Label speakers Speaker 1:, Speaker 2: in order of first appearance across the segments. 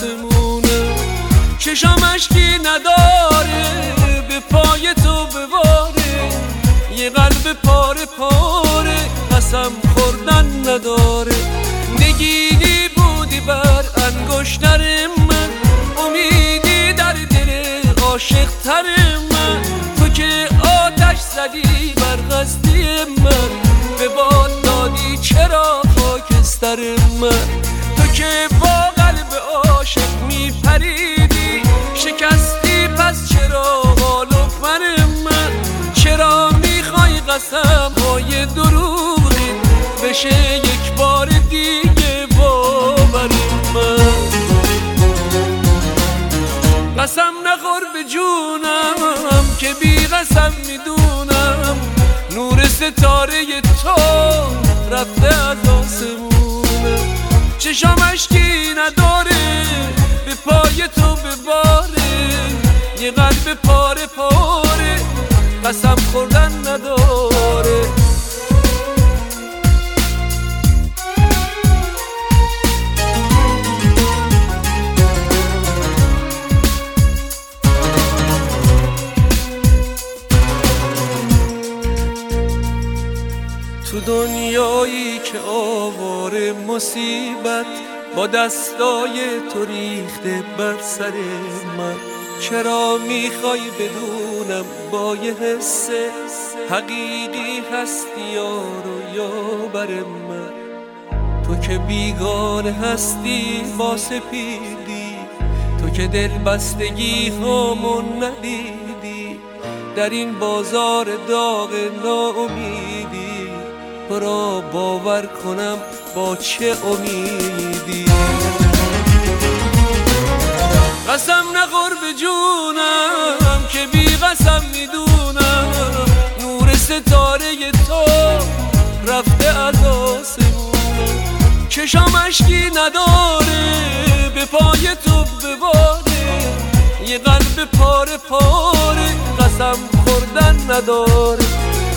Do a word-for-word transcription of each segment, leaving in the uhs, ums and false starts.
Speaker 1: آسمونه. چشام اشکی نداره به پای تو بباره، یه قلب پاره پاره قسم خوردن نداره. نگینی بودی بر انگشتر من، امیدی در دل عاشق تر من. تو که آتش زدی بر قصدی من، به باد دادی چرا خاکستر من. تو که با قلب عاشق میپریدی، شکستی پس چرا حال و پر من. چرا میخوای قسم های دروغی بشه یک بار دیگه باور من. قسم نخور به جونم که بی قسم میدونم، نور ستاره تو رفته از آسمونه. چشام اشکی نداره به پای تو بباره، یه قلب پاره پاره قسم خوردن نداره. تو دنیایی که آواره مصیبت با دستای تو ریخته بر سر من، چرا میخوای بدونم با یه حس حقیقی هستی یارو یا بر من. تو که بیگانه هستی با سپیدی، تو که دل بستگی همون ندیدی، در این بازار داغ ناامیدی تو را باور کنم با چه امیدی. قسم نخور به جونم که بی قسم میدونم، نور ستاره تو رفته از آسمونه. چشام اشکی نداره به پای تو بباره، یه قلب پاره پاره قسم خوردن نداره.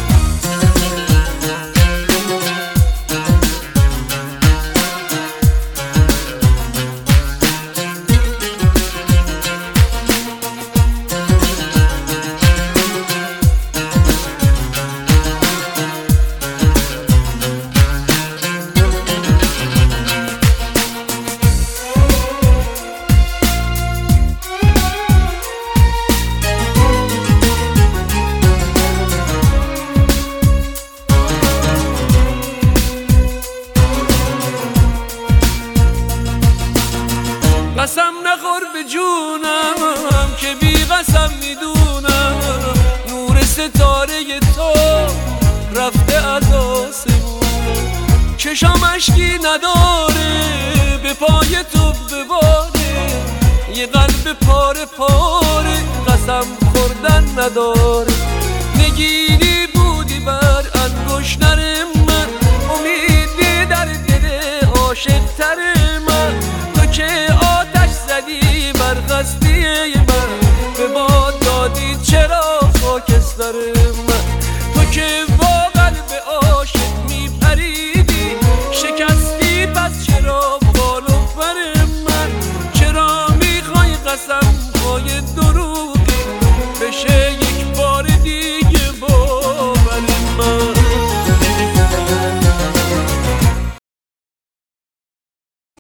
Speaker 1: قسم نخور به جونم که بی قسم میدونم، نور ستاره تو رفته از آسمونه. چشام اشکی نداره به پای تو بباره، یه قلب پاره پاره قسم خوردن نداره. نگینی بودی بر انگشتر من، امیدی در دل عاشق تر من. تو که آتش زدی بر قصدی من، به باد دادی چرا خاکستر من. تو که با قلب عاشق میپریدی، شکستی پس چرا بال و پر من. چرا میخوای قسم های